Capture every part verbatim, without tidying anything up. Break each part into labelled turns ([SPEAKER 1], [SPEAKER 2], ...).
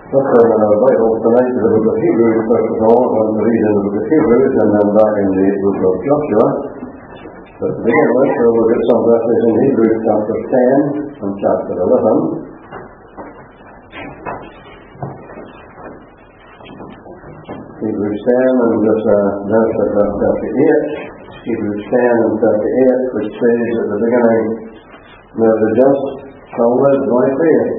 [SPEAKER 1] Let's turn in our Bibles tonight to the book of Hebrews first of all. I want to read in the book of Hebrews and then back in the book of Joshua. But to begin with, we'll look at some verses in Hebrews chapter ten and chapter eleven. Hebrews ten and just a verse at verse thirty-eight. Hebrews ten and thirty-eight, which says at the beginning, "Now the just shall live by faith."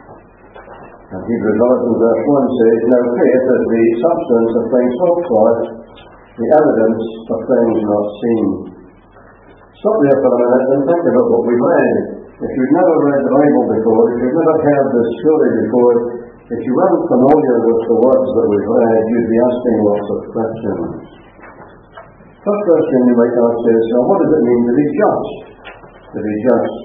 [SPEAKER 1] And Hebrews eleven verse one says, "Now faith is the substance of things hoped for, the evidence of things not seen." Stop there for a minute and think about what we've read. If you've never read the Bible before, if you've never heard this story before, if you weren't familiar with the words that we've read, you'd be asking lots of questions. First question you might ask is, well, what does it mean to be just? To be just.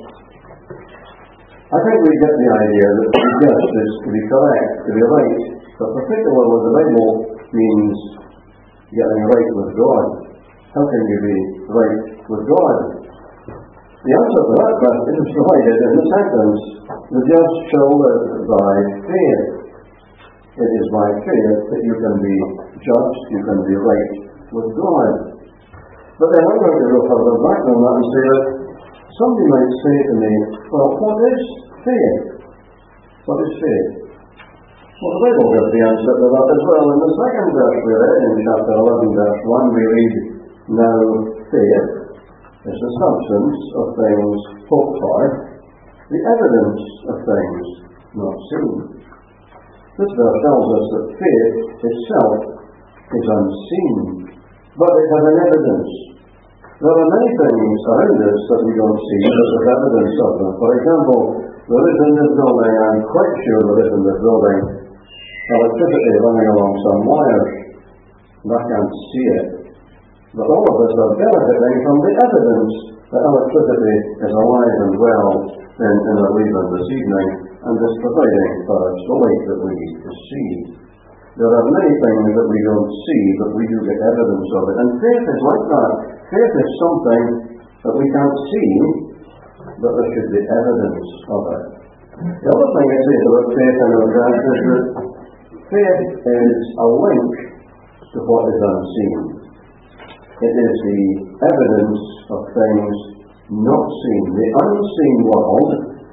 [SPEAKER 1] I think we get the idea that to be just is to be correct, to be right, but particularly the Bible means getting right with God. How can you be right with God? The answer to that question is provided in the sentence, "The just shall live by faith." It is by faith that you can be just, you can be right with God. But then I'm going to go further back on that and say that somebody might say to me, well, what is faith? What is faith? Well, the Bible gives the answer to that as well. In the second verse we read, in chapter eleven, verse one, we read, "Now faith is the substance of things hoped for, the evidence of things not seen." This verse tells us that faith itself is unseen, but it has an evidence. There are many things around us that we don't see, but there's evidence of them. For example, there is in this building, I'm quite sure there is in this building, electricity running along some wires. And I can't see it. But all of us are benefiting from the evidence that electricity is alive and well in, in our Leland this evening, and is providing for us the light that we need to see. There are many things that we don't see, but we do get evidence of it. And faith is like that. Faith is something that we can't see, but there should be evidence of it. The other thing it says about faith in our grass is that faith is a link to what is unseen. It is the evidence of things not seen. The unseen world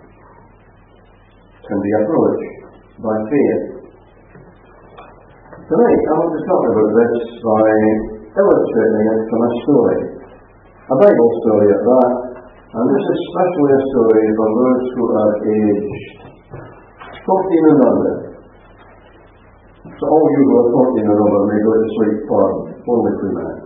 [SPEAKER 1] can be approached by faith. Tonight I want to talk about this by illustrating it from a story. A Bible story at that. And this is especially a story for those who are aged fourteen and under. So all you who are fourteen and over may go to sleep for only two minutes.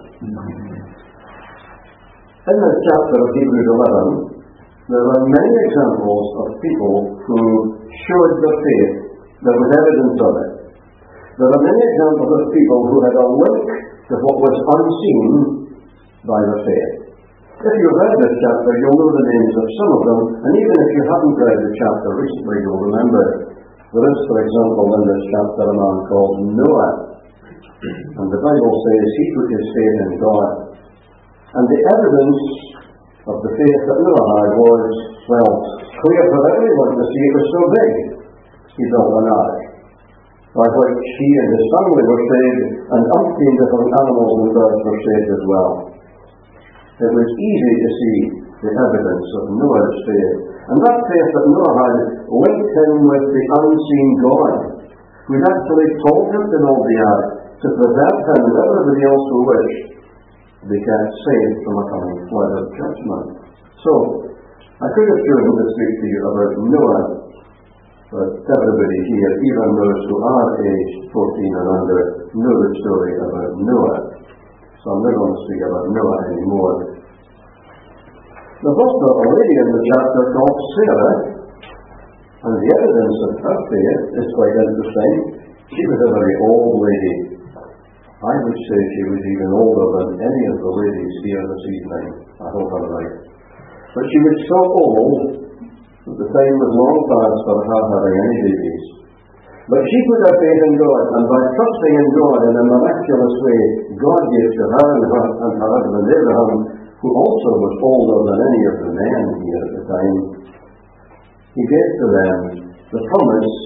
[SPEAKER 1] In this chapter of Hebrews eleven, there are many examples of people who showed their faith. There was evidence of it. There are many examples of people who had a link to what was unseen by their faith. If you've read this chapter, you'll know the names of some of them, and even if you haven't read the chapter recently, you'll remember. There is, for example, in this chapter a man called Noah. And the Bible says he put his faith in God. And the evidence of the faith that Noah had was, well, clear for everyone to see. It was so big. He built an ark, by which he and his family were saved, and umpteen different animals and birds were saved as well. It was easy to see the evidence of Noah's faith. And that faith that Noah had linked him with the unseen God, who had actually told him to build the ark, to preserve him and everybody else who wished to be kept safe from a coming flood of judgment. So, I could have chosen to speak to you about Noah, but everybody here, even those who are aged fourteen and under, know the story about Noah. So I'm not going to speak about Noah anymore. There's also a lady in the chapter called Sarah, and the evidence of her faith is quite interesting. She was a very old lady. I would say she was even older than any of the ladies here this evening. I hope I'm right. But she was so old that the time was long past for her having any babies. But she put her faith in God, and by trusting in God in a miraculous way, God gave to her and her, and her husband Abraham, who also was older than any of the men here at the time, he gave to them the promise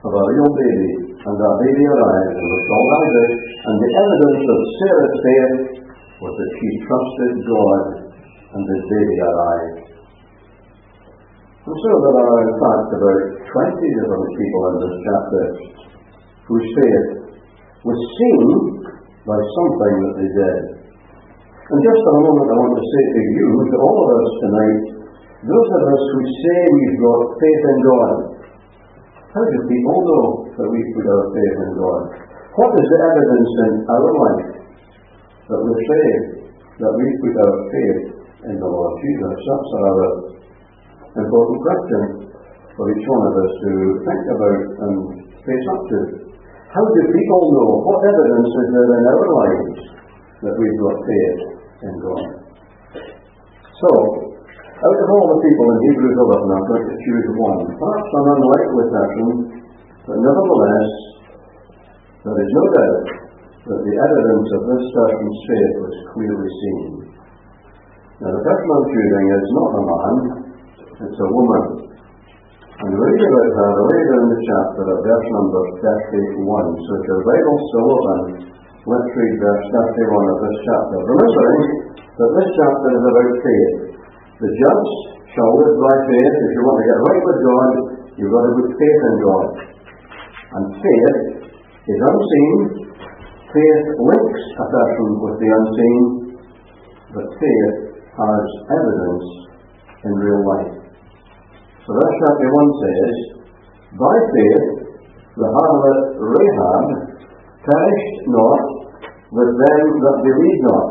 [SPEAKER 1] of a real baby, and that baby arrived and was called Isaac, and the evidence of Sarah's faith was that she trusted God, and this baby arrived. And so there are in fact about twenty different people in this chapter whose faith was seen by something that they did. And just for a moment I want to say to you, to all of us tonight, those of us who say we've got faith in God, how do people know that we've put our faith in God? What is the evidence in our life that we're saying that we've put our faith in the Lord Jesus? That's our important question for each one of us to think about and face up to. How do people know? What evidence is there in our lives that we've got faith in God? So, out of all the people in Hebrews eleven, I'm going to choose one. Perhaps an unlikely person, but nevertheless, there is no doubt that the evidence of this person's faith was clearly seen. Now, the person I'm choosing is not a man, it's a woman. And we read about her later in the chapter at verse number thirty-one. So if your Bible's still open, let's read verse thirty-one of this chapter. Remembering that this chapter is about faith. The just shall live by faith. If you want to get right with God, you've got to put faith in God. And faith is unseen. Faith links a person with the unseen. But faith has evidence in real life. So verse thirty-one says, by faith the harlot Rahab perished not with them that believed not,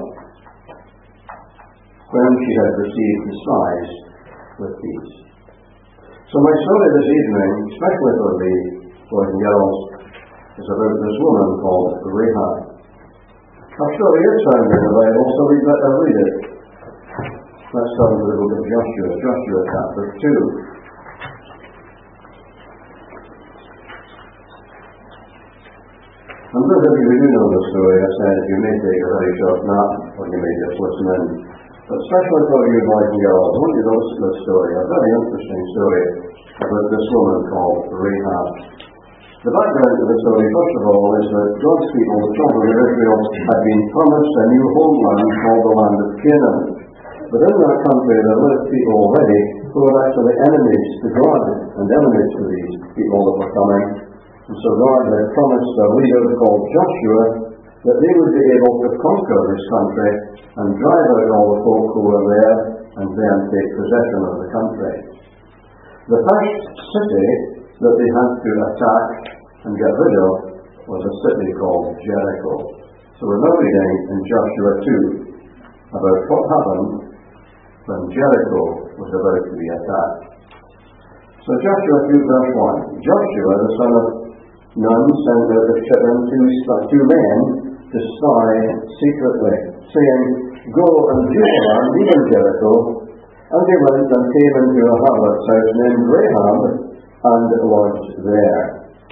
[SPEAKER 1] when she had received the spies with peace. So my story this evening, especially for the boys and girls, is about this woman called Rahab. Our story is found in the Bible, so we'd better read it. Let's start with the book of Joshua, Joshua chapter two. And those of you who do know the story, I said you may take a very short nap, or you may just listen in. But especially for you boys and girls, I want you to listen to this story, a very interesting story about this woman called Rahab. The background to the story, first of all, is that God's people, the children of Israel, had been promised a new homeland called the land of Canaan. But in that country there lived people already who were actually enemies to God and enemies to these people that were coming. And so God had promised a leader called Joshua that they would be able to conquer this country and drive out all the folk who were there and then take possession of the country. The first city that they had to attack and get rid of was a city called Jericho. So we're now reading in Joshua two about what happened when Jericho was about to be attacked. So Joshua two verse one. Joshua the son of Nun sent out of Shittim two, two men to spy secretly, saying, go and view the land, even Jericho. And they went and came into a harlot's house named Rahab, and lodged there.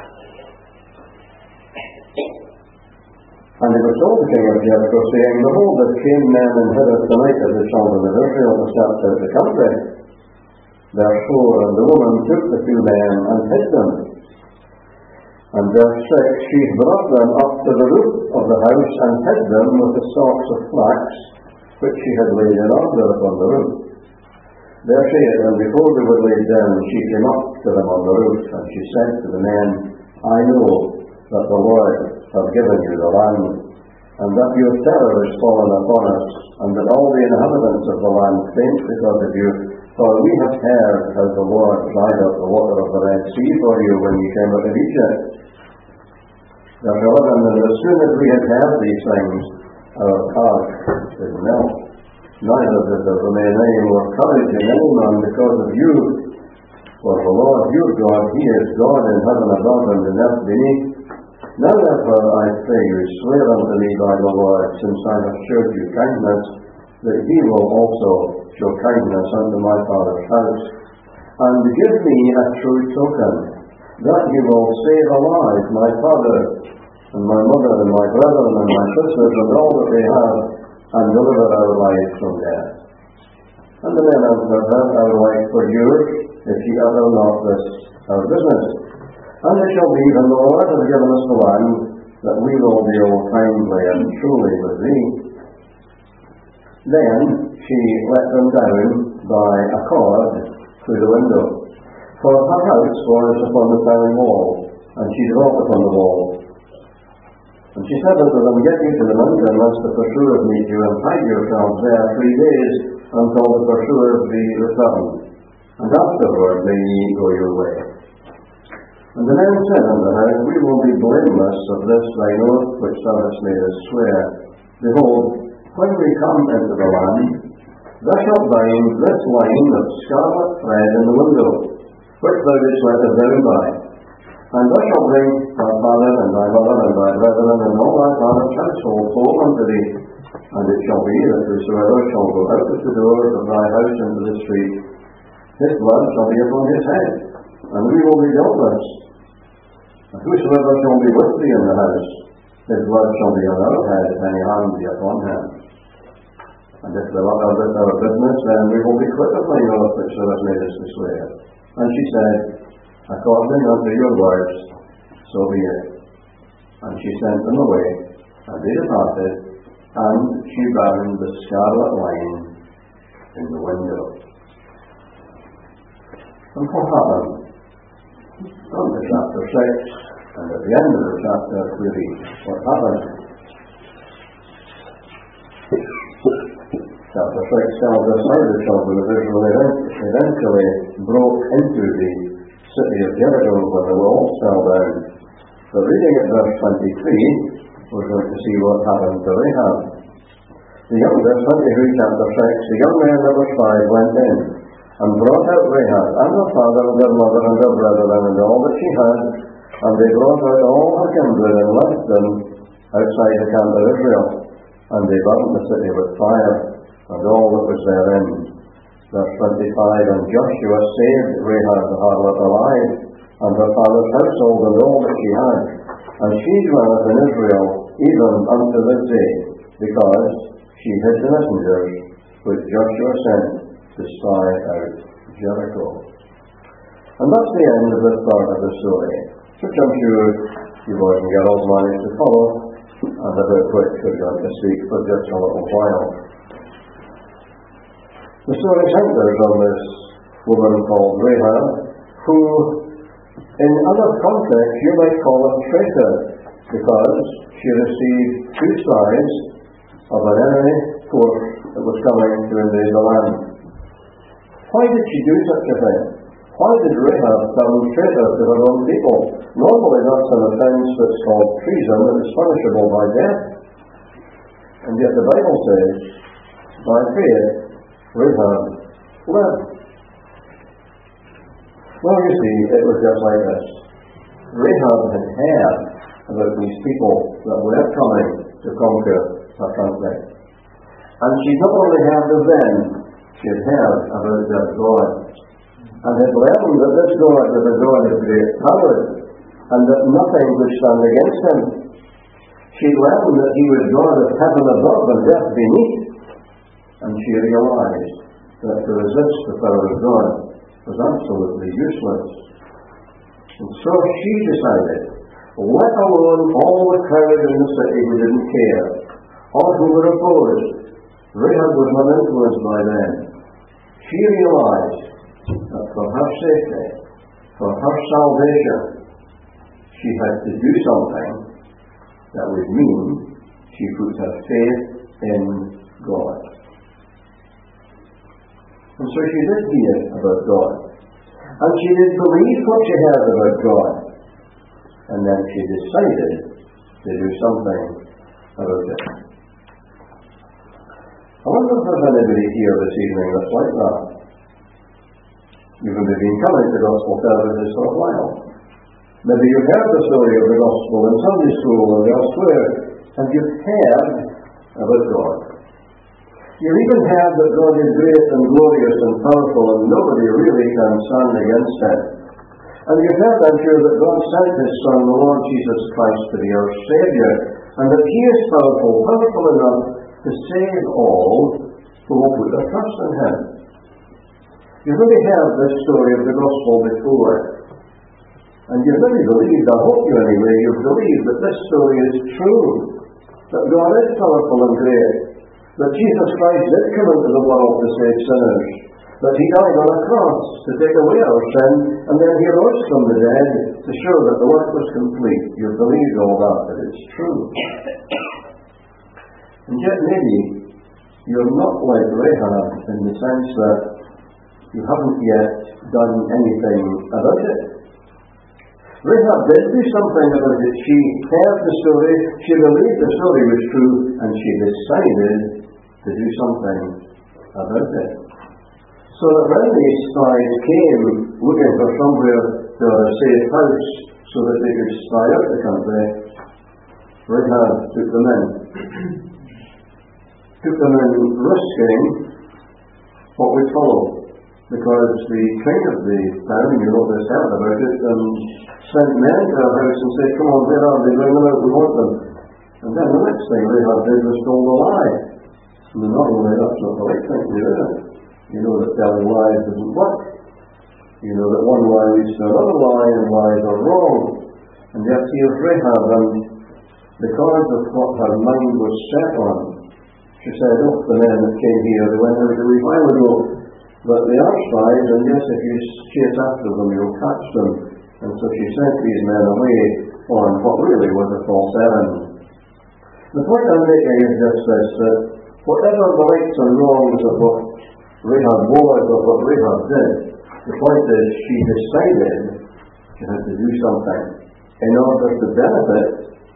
[SPEAKER 1] And they were told the king of Jericho, saying, behold, there came men and hither tonight of the children of Israel to search out the country. Therefore, and the woman took the two men and hid them. And verse six, she brought them up to the roof of the house and hid them with the stalks of flax, which she had laid in order upon the roof. Verse eight, and before they were laid down, she came up to them on the roof, and she said to the men, I know that the Lord hath given you the land, and that your terror is fallen upon us, and that all the inhabitants of the land faint because of you. For we have heard how the Lord dried up the water of the Red Sea for you when you came out of Egypt. Verse eleven, and as soon as we had heard these things, our heart did melt. Neither did there remain any more courage in any man because of you. For the Lord your God, He is God in heaven above and in earth beneath. Now therefore I pray you, swear unto me by the Lord, since I have showed you kindness, that He will also show kindness unto my father's house, and give me a true token, that He will save alive my father, and my mother, and my brethren, and my sisters, and all that they have, and deliver our lives from death. And the men answered her, our life for yours, if ye utter not this our business. And it shall be, when the Lord has given us the land, that we will deal kindly and truly with thee. Then she let them down by a cord through the window. For her house was upon the town wall, and she dwelt upon the wall. And she said unto them, Get ye to the mountain, lest the pursuers meet you, and hide yourselves there three days, until the pursuers be returned. And afterward may ye go your way. And the men said unto her, We will be blameless of this thine oath which thou hast made us swear. Behold, when we come into the land, thou shalt bind this line of scarlet thread in the window, which thou didst let us down by. And thou shalt bring thy father and thy mother and thy brethren and all thy father's household home unto thee. And it shall be that whosoever shall go out of the doors of thy house into the street, his blood shall be upon his head, and we will be guiltless. And whosoever shall be with thee in the house, his blood shall be on our head, if any harm be upon him. And if thou art out our business, then we will be quit of thine oath which thou hast made us to swear. And she said, According unto your words, so be it. And she sent them away, and they departed, and she bound the scarlet line in the window. And what happened? On to chapter six, and at the end of the chapter we read what happened. Chapter six tells us how the children of Israel eventually broke into the city of Jericho when the walls fell down. But reading at verse twenty-three, we're going to see what happened to Rahab. The young, verse twenty-three, chapter six, the young men that were spies went in, and brought out Rahab, and her father, and her mother, and her brethren, and all that she had, and they brought out all her kindred, and left them outside the camp of Israel. And they burned the city with fire, and all that was therein. Verse twenty-five, And Joshua saved Rahab the harlot alive, and her father's household, and all that she had. And she dwelleth in Israel, even unto this day, because she hid the messengers which Joshua sent to spy out Jericho. And that's the end of this part of the story, which I'm sure you boys and girls managed to follow, and about which we're going to speak for just a little while. The story centres on this woman called Rahab, who, in other contexts, you might call a traitor, because she received two spies of an enemy force that was coming to invade the land. Why did she do such a thing? Why did Rahab become traitor to her own people? Normally that's an offence that's called treason and is punishable by death. And yet the Bible says, by faith, Rahab lived. Well, you see, it was just like this. Rahab had heard about these people that were coming to conquer her country. And she not only heard of them, she had heard about their God, and had learned that this God was a God of great power, and that nothing would stand against him. She learned that he was God of heaven above and earth beneath, and she realized that to resist the power of God was absolutely useless. And so she decided, let alone all the crowd in the city who didn't care, or who were opposed. Rahab was not influenced by them. She realized that for her safety, for her salvation, she had to do something that would mean she put her faith in God. And so she did hear about God. And she did believe what she heard about God. And then she decided to do something about it. I wonder if there's anybody here this evening that's like that. You've maybe been coming to gospel services for a while. Maybe you've heard the story of the gospel in Sunday school or elsewhere, and you've heard about God. You've even heard that God is great and glorious and powerful, and nobody really can stand against him. And you've heard, I'm sure, that God sent his Son, the Lord Jesus Christ, to be our Saviour, and that he is powerful, powerful enough to save all who will put their trust in him. You've really heard this story of the gospel before. And you've really believed, I hope you anyway, you've believed that this story is true, that God is powerful and great, that Jesus Christ did come into the world to save sinners, that he died on a cross to take away our sin, and then he rose from the dead to show that the work was complete. You've believed all that, that it's true. And yet maybe you're not like Rahab in the sense that you haven't yet done anything about it. Rahab did do something about it. She heard the story, she believed the story was true, and she decided to do something about it. So that when these spies came looking for somewhere to a safe house so that they could spy out the country, Rahab took them in. took them in risking what would follow. Because the king of the town, you know, this heard about it, and sent men to our house and said, come on, where are they? Bring them out, we want them. And then the next thing Rahab did was told a lie. And normally that's not the right thing to do, is it? You know that telling lies doesn't work. You know that one lie leads to another lie, and lies are wrong. And yet here's Rahab, and because of what her mind was set on, she said, oh, the men that came here, they went out a wee while ago. But they are spies, and yes, if you chase after them, you'll catch them. And so she sent these men away on what really was a false errand. The point I'm making is just this, that whatever the rights and wrongs of what Rahab was or what Rahab did, the point is she decided she had to do something in order to benefit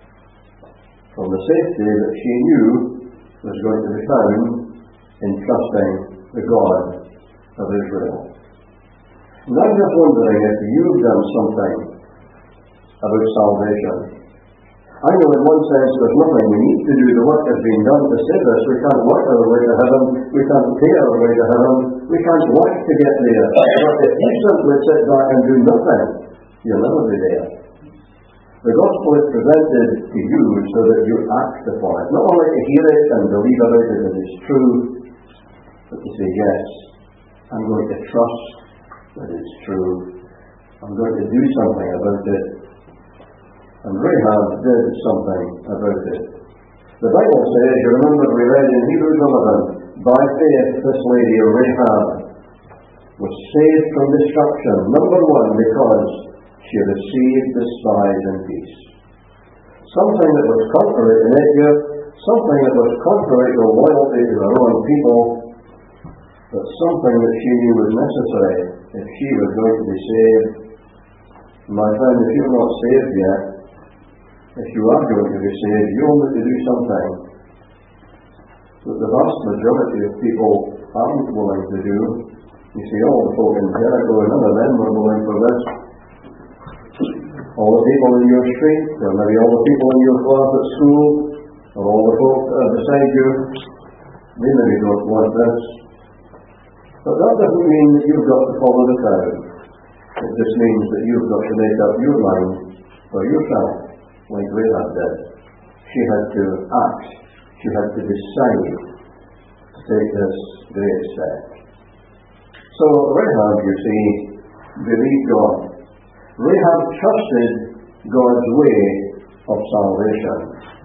[SPEAKER 1] from the safety that she knew was going to be found in trusting the God of Israel. And I'm just wondering if you've done something about salvation. I know in one sense there's nothing we need to do. The work has been done to save us. We can't work our way to heaven. We can't pay our way to heaven. We can't work to get there. But if you simply sit back and do nothing, you'll never be there. The gospel is presented to you so that you act upon it. Not only to hear it and believe about it that it's true, but to say, yes, I'm going to trust that it's true. I'm going to do something about it. And Rahab did something about it. The Bible says, you remember we read in Hebrews eleven, by faith this lady Rahab was saved from destruction. Number one, because she received the spies in peace. Something that was contrary to nature, something that was contrary to loyalty to her own people, but something that she knew was necessary if she was going to be saved. My friend, if you're not saved yet, if you are going to be saved, you'll need to do something that the vast majority of people aren't willing to do. You see, all the folk in Jericho, none of them were willing for this. All the people in your street, or maybe all the people in your class at school, or all the folk uh, beside you, they maybe don't want this. But that doesn't mean that you've got to follow the crowd. It just means that you've got to make up your mind for yourself, like Rahab did. She had to act. She had to decide to take this great step. So Rahab, you see, believed God. Rahab trusted God's way of salvation.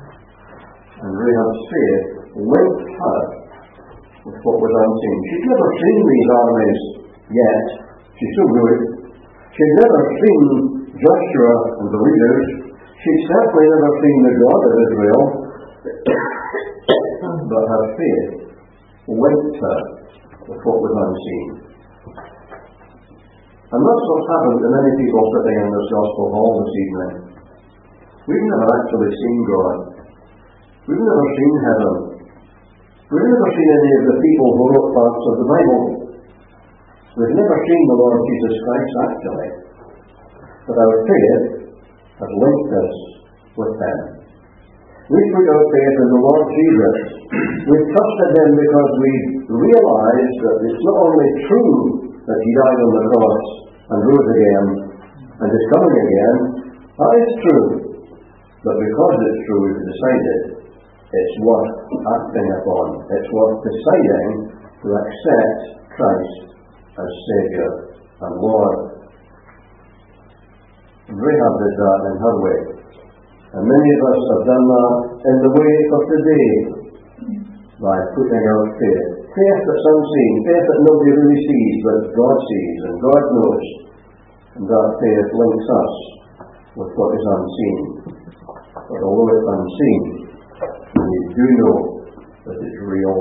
[SPEAKER 1] And Rahab's faith linked her with what was unseen. She'd never seen these armies yet. She still knew it. She'd never seen Joshua and the leaders. She'd certainly never seen the God of Israel. But her faith linked her with what was unseen. And that's what's happened to many people sitting in this gospel hall this evening. We've never actually seen God. We've never seen heaven. We've never seen any of the people who wrote parts of the Bible. We've never seen the Lord Jesus Christ actually. But our faith has linked us with Him. We put our faith in the Lord Jesus. We've trusted Him because we realize that it's not only true that He died on the cross and rose again and is coming again. That is true. But because it's true, we've decided it's worth acting upon. It's worth deciding to accept Christ as Saviour and Lord. And Rahab did that in her way. And many of us have done that in the way of today by putting our faith. Faith that's unseen, faith that nobody really sees, but God sees and God knows. And that faith links us with what is unseen. But although it's unseen, we do know that it's real.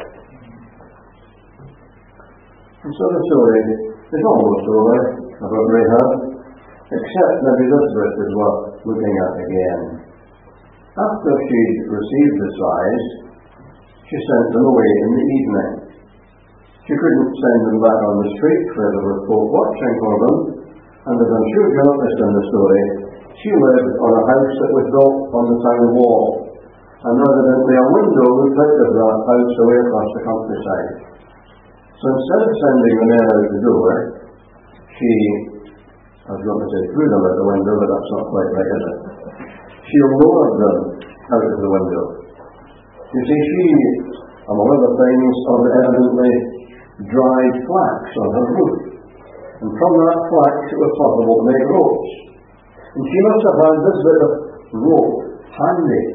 [SPEAKER 1] And so the story is almost over about Rahab, except maybe this bit is worth looking at again. After she'd received the spies, she sent them away in the evening. She couldn't send them back on the street where there were folk watching for them, and as I'm sure you noticed in the story, she lived on a house that was built on the town wall, and evidently a window looked out of that house away across the countryside. So instead of sending the men out the door, she, I was going to say threw them out the window, but that's not quite right, is it? She lowered them out of the window. You see, she, among other things, had evidently dried flax on her roof. And from that flax it was possible to make ropes. And she must have had this bit of rope handy.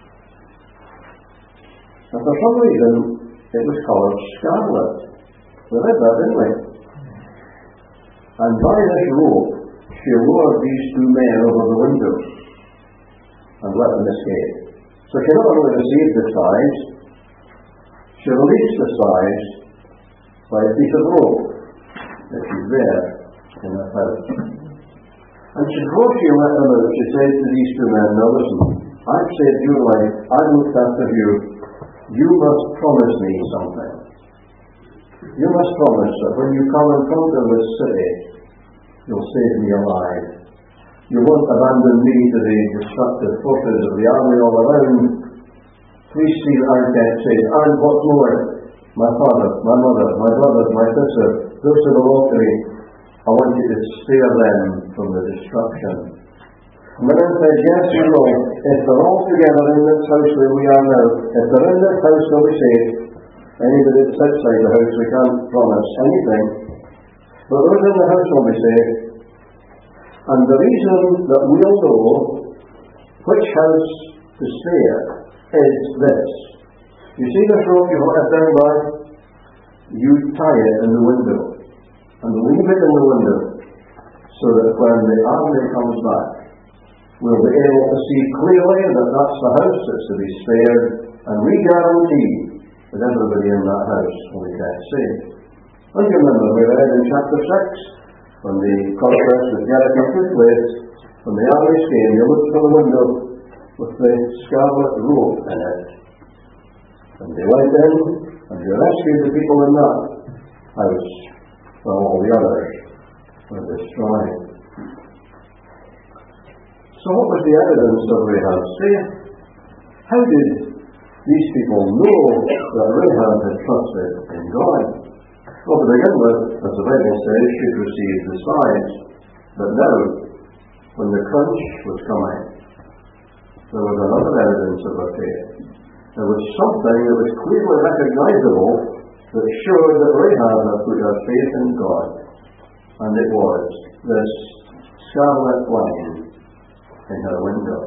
[SPEAKER 1] And for some reason, it was coloured scarlet. We read that, didn't we? And by this rope, she lowered these two men over the window and let them escape. So she not only received the spies, she released the spies by a piece of rope that is there in her house. And she, before she let them out, she said to these two men, now listen, I've saved your life, I've looked after you, you must promise me something. You must promise that when you come in front of this city, you'll save me alive. You won't abandon me to the destructive forces of the army all around. Please see that I get saved. And what's more, my father, my mother, my brothers, my sister, those who belong to me, I want you to spare them from the destruction. And the man said, yes, you know, if they're all together in this house where we are now, if they're in this house, they'll be saved. Anybody that's outside the house, we can't promise anything. But those in the house will be saved. And the reason that we'll know which house to spare is this. You see this rope you hold it down by? You tie it in the window. And leave it in the window so that when the army comes back, we'll be able to see clearly that that's the house that's to be spared, and we guarantee that everybody in that house will be kept safe. And you remember we read in chapter six, when the conquest of Jericho took place, when the armies came, you looked from the window with the scarlet robe in it. And they went in, and they rescued the people in that house, while all the others were destroyed. So what was the evidence of Rahab's faith? How did these people know that Rahab had trusted in God? Well, to begin with, as the Bible says, she'd received the spies. But now, when the crunch was coming, there was another evidence of her faith. There was something that was clearly recognizable that showed that Rahab had put her faith in God. And it was this scarlet line in her window.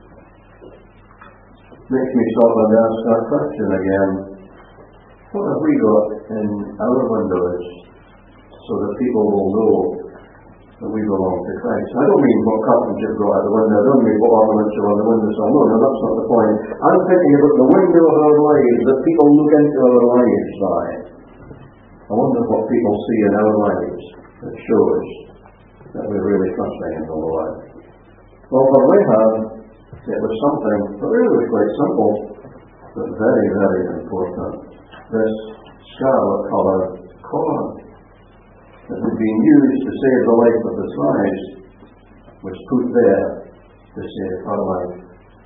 [SPEAKER 1] Makes me stop and ask that question again. What have we got in our windows so that people will know that we belong to Christ? I don't mean what curtains you've got out the window. I don't mean what ornaments are on the windowsill. No, no, that's not the point. I'm thinking about the window of our lives, that people look into our lives by. I wonder what people see in our lives that shows that we're really trusting in the Lord. Well, for Rahab, it was something that really was quite simple, but very, very important. This scarlet-coloured cord that had been used to save the life of the spies was put there to save her life.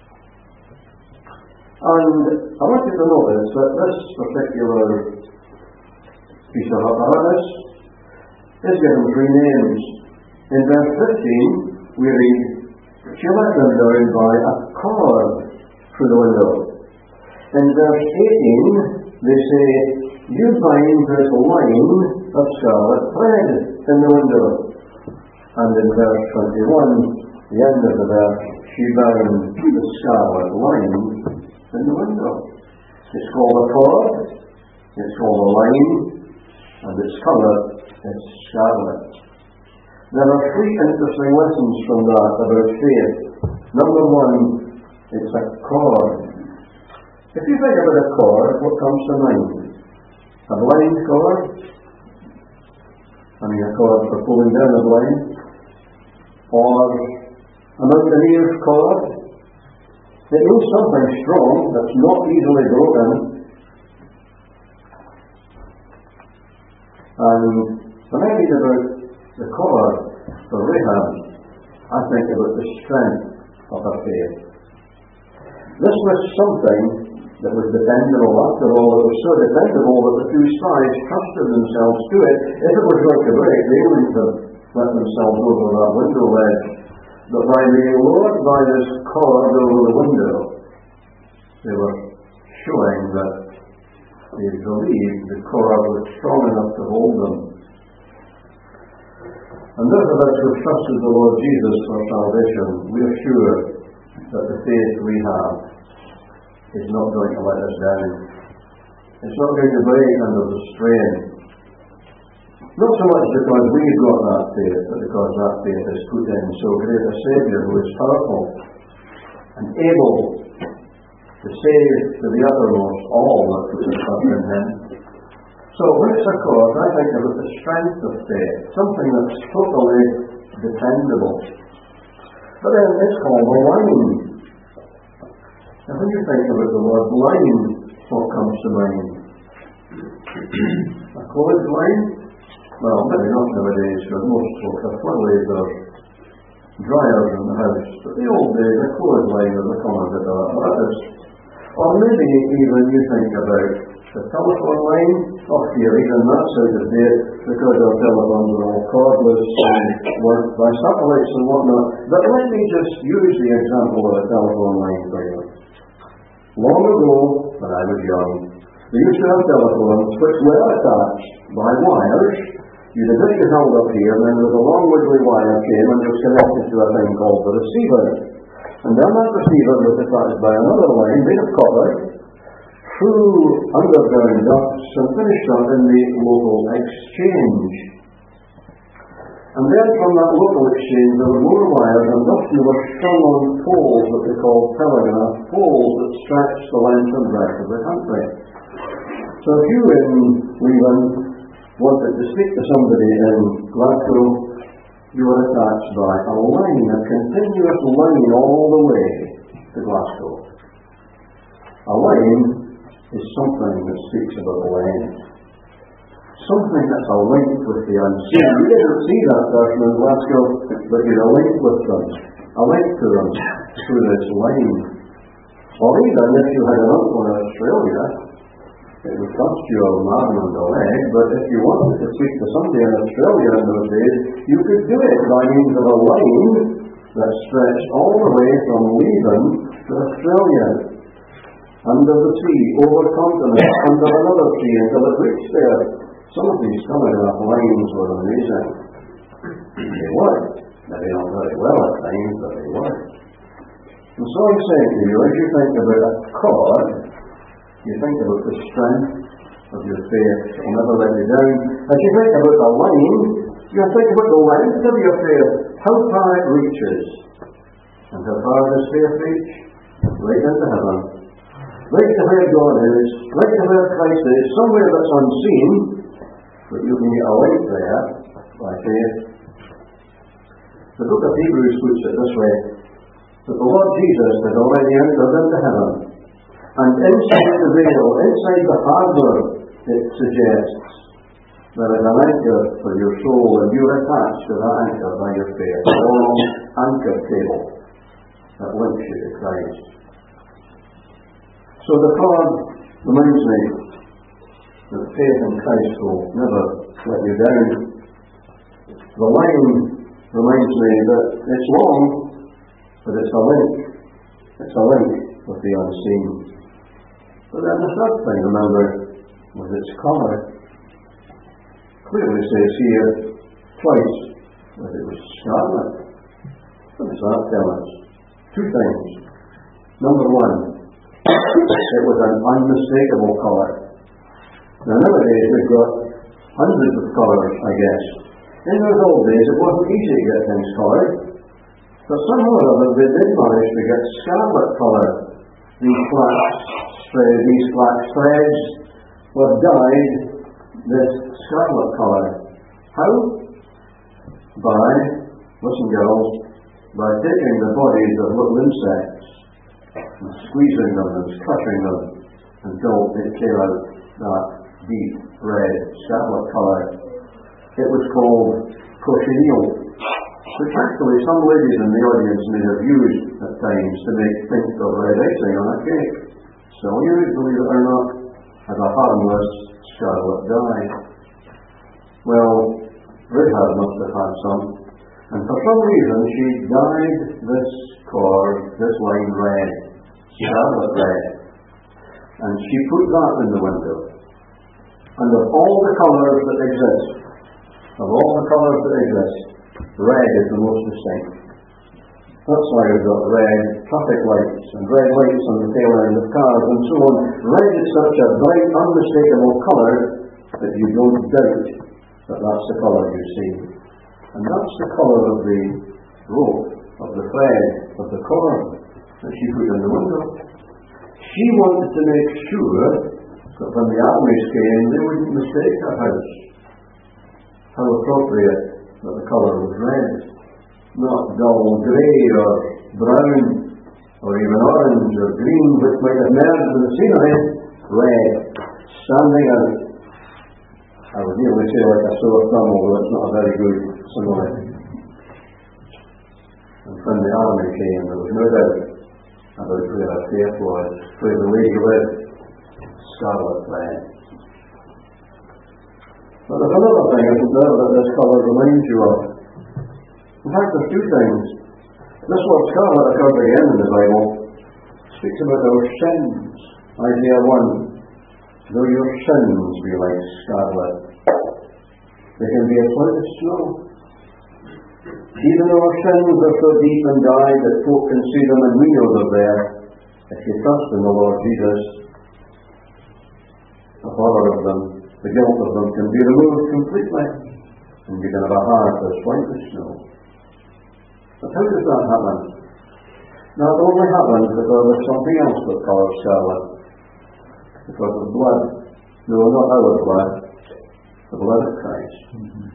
[SPEAKER 1] And I want you to notice that this particular piece of apparatus is given three names. In verse fifteen, we read, she let them down by a cord through the window. In verse eighteen, they say, you find this line of scarlet thread in the window. And in verse twenty-one, the end of the verse, she bound the scarlet line in the window. It's called a cord, it's called a line, and its colour is scarlet. There are three interesting lessons from that about faith. Number one, it's a cord. If you think about a cord, what comes to mind? A blind cord? I mean a cord for pulling down a blind? Or a mountaineer's cord? It means something strong that's not easily broken. And when I read about the cord for Rahab, I think about the strength of her faith. This was something that was dependable. After all, it was so dependable that the two spies trusted themselves to it. If it was going to break, they wouldn't have let themselves over that window ledge. But by being lowered by this cord over the window, they were showing that they believed the cord was strong enough to hold them. And those of us who trusted the Lord Jesus for salvation, we are sure that the faith we have is not going to let us down. It's not going to break under the strain. Not so much because we've got that faith, but because that faith is put in so great a Saviour who is powerful and able to save to the uttermost all that put their trust in Him. So when it's a cord, I think about the strength of faith, something that's totally dependable. But then it's called a line. And when you think about the word line, what comes to mind? A clothes line? Well, maybe not nowadays, because most folk have flowers or dryers in the house. But the old days, a clothes line was a common bit of apparatus. Or maybe even you think about the telephone line. Oh, here, even that's out of date, because our telephones are all cordless and work by satellites and whatnot. But let me just use the example of a telephone line for you. Long ago, when I was young, we used to have telephones which were attached by wires. You'd have it held up here, and then there was a long wiggly wire came and it was connected to a thing called the receiver. And then that receiver was attached by another line made of copper through underground ducts and finished up in the local exchange. And then from that local exchange there were more wires, and thus they were strung on poles that they called telegraph poles that stretched the length and breadth of the country. So if you in Leland wanted to speak to somebody in Glasgow, you were attached by a line, a continuous line all the way to Glasgow. A line is something that speaks about a length. Something that's a link with the unseen. You didn't see that person in Glasgow, but you're a link with them, a link to them through this line. Or even if you had an uncle in Australia, it would cost you a arm and a leg, but if you wanted to speak to somebody in Australia in those days, you could do it by means of a line that stretched all the way from Leiden to Australia, under the sea, over continents, under another sea, until it reached there. Some of these telegraph lines were amazing. They worked. Maybe not very well at times, but they worked. And so I'm saying to you, as you think about a cord, you think about the strength of your faith. It will never let you down. As you think about the line, you think about the length of your faith, how far it reaches. And how far does faith reach? Right into heaven. Right to where God is, right to where Christ is, somewhere that's unseen, but you can get a link there by faith. The book of Hebrews puts it this way, that the Lord Jesus has already entered into heaven, and inside the veil, inside the harbour, it suggests there is an anchor for your soul, and you're attached to that anchor by your faith, a long anchor cable that links you to Christ. So the cord reminds me that faith in Christ will never let you down. The line reminds me that it's long, but it's a link. It's a link with the unseen. But then the third thing, remember, was its colour. Clearly says here, twice, But it was scarlet. What does that tell us? Two things. Number one, it was an unmistakable colour. Now nowadays we've got hundreds of colours, I guess. In those old days it wasn't easy to get things coloured, but somehow or other they did manage to get scarlet colour. These flax threads, these flax threads were dyed this scarlet colour. How? By, listen girls, by taking the bodies of little insects and squeezing them and crushing them until it came out that deep red scarlet colour. It was called cochineal, which actually some ladies in the audience may have used at times to make pink or red icing on a cake. So used, believe it or not, as a harmless scarlet dye. Well, Rahab must have had some, and for some reason she dyed this cord, this line red, scarlet red, and she put that in the window. And of all the colours that exist, of all the colours that exist, red is the most distinct. That's why we've got red traffic lights and red lights on the tail end of cars and so on. Red is such a bright, unmistakable colour that you don't doubt that that's the colour you see. And that's the colour of the rope, of the thread, of the cord that she put in the window. She wanted to make sure that when the armies came, they wouldn't mistake her house. How appropriate that the colour was red, not dull grey or brown or even orange or green, which might have merged in the scenery. Red, standing out. I would nearly say like a sore thumb, although it's not a very good simile. And when the army came, there was no doubt about where her faith was, where the lady lived. Scarlet red. But there's another thing, isn't there, that this colour reminds you of. In fact, there's two things. This word scarlet occurs again in the Bible. It speaks about our sins. Isaiah one. Though your sins be like scarlet, they can be as white as snow. Even though our sins are so deep and dyed that folk can see them and we know they're there, if you trust in the Lord Jesus, the horror of them, the guilt of them can be removed completely, and you can have a heart as white as snow. But how does that happen? Now it only happens because there's something else that colours scarlet. Because of blood. No, not our blood. The blood of Christ. Mm-hmm.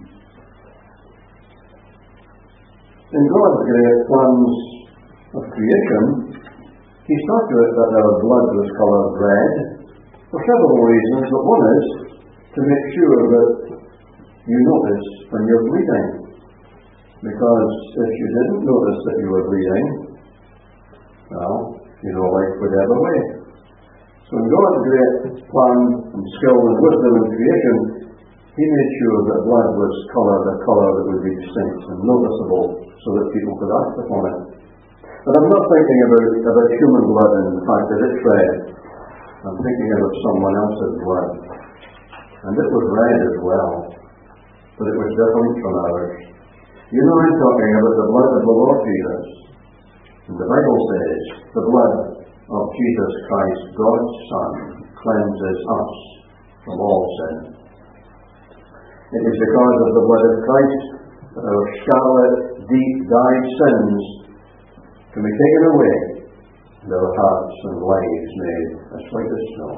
[SPEAKER 1] In God's great plans of creation, He saw to it that our blood was coloured red for several reasons, but one is to make sure that you notice when you're bleeding. Because if you didn't notice that you were bleeding, well, you know, life would ebb away. So in God's great plan and skill and wisdom in creation, He made sure that blood was coloured a colour that would be distinct and noticeable so that people could act upon it. But I'm not thinking about, about human blood and the fact that it's red. I'm thinking about someone else's blood. And it was red as well, but it was different from ours. You know, I'm talking about the blood of the Lord Jesus. And the Bible says, the blood of Jesus Christ, God's Son, cleanses us from all sin. It is because of the blood of Christ that our scarlet, deep dyed sins can be taken away and our hearts and lives made as white as snow.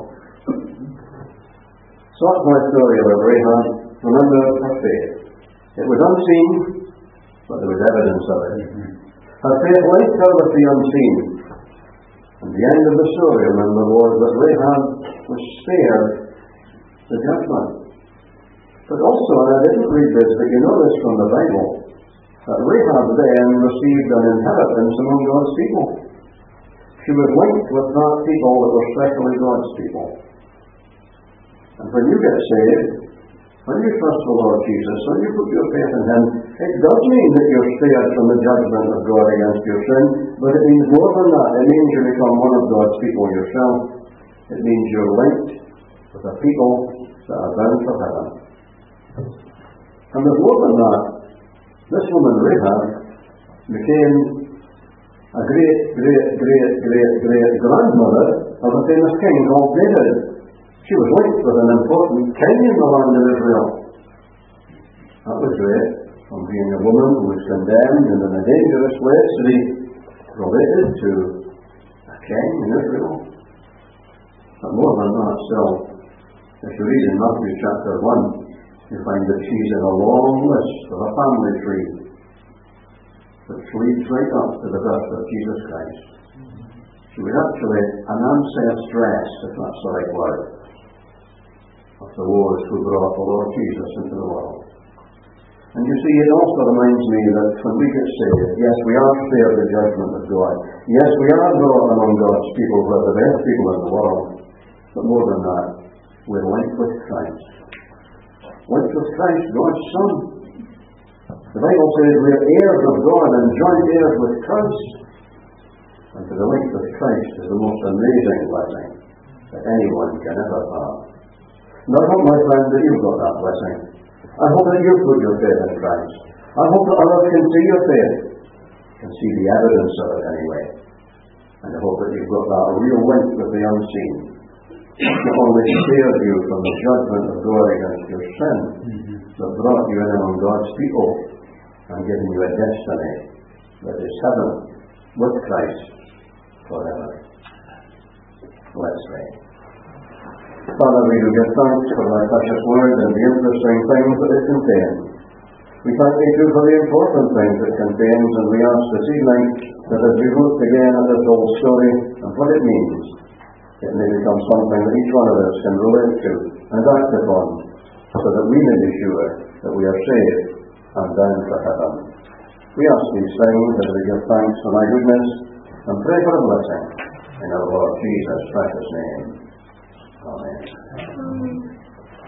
[SPEAKER 1] So that's my story about Rahab. Remember her faith. It was unseen, but there was evidence of it. Her faith linked her with the unseen. And the end of the story, remember, was that Rahab was spared the judgment. But also, and I didn't read this, but you know this from the Bible, that Rahab then received an inheritance among God's people. She was linked with that people that were specially God's people. And when you get saved, when you trust the Lord Jesus, when you put your faith in Him, it does mean that you're spared from the judgment of God against your sin, but it means more than that. It means you become one of God's people yourself. It means you're linked with a people that are bound for heaven. And there's more than that. This woman, Rahab, became a great, great, great, great, great grandmother of a famous king called David. She was linked with an important king in the land of Israel. That was great, from being a woman who was condemned and in a dangerous place to be related to a king in Israel. But more than that, still, if you read in Matthew chapter one, you find that she's in a long list of a family tree which leads right up to the birth of Jesus Christ. She was actually an ancestress, if that's the right word, of the Lord who brought the Lord Jesus into the world. And you see, it also reminds me that when we get saved, yes, we are spared the judgment of God. Yes, we are brought among God's people, who are the best people in the world. But more than that, we're linked with Christ. Linked with Christ, God's Son. The Bible says we're heirs of God and joint heirs with Christ. And to be linked with Christ is the most amazing blessing that anyone can ever have. Now, I hope, my friend, that you've got that blessing. I hope that you've put your faith in Christ. I hope that others can see your faith, can see the evidence of it anyway. And I hope that you've got that real link with the unseen, that only spared you from the judgment of God against your sin, mm-hmm. but brought you in among God's people and given you a destiny that is heaven with Christ forever. Let's pray. Father, we do give thanks for thy precious word and the interesting things that it contains. We thank thee too for the important things it contains, and we ask this evening that as we look again at this old story and what it means, it may become something that each one of us can relate to and act upon, so that we may be sure that we are saved and bound for heaven. We ask these things as we give thanks for thy goodness and pray for a blessing in our Lord Jesus' precious name. Amen.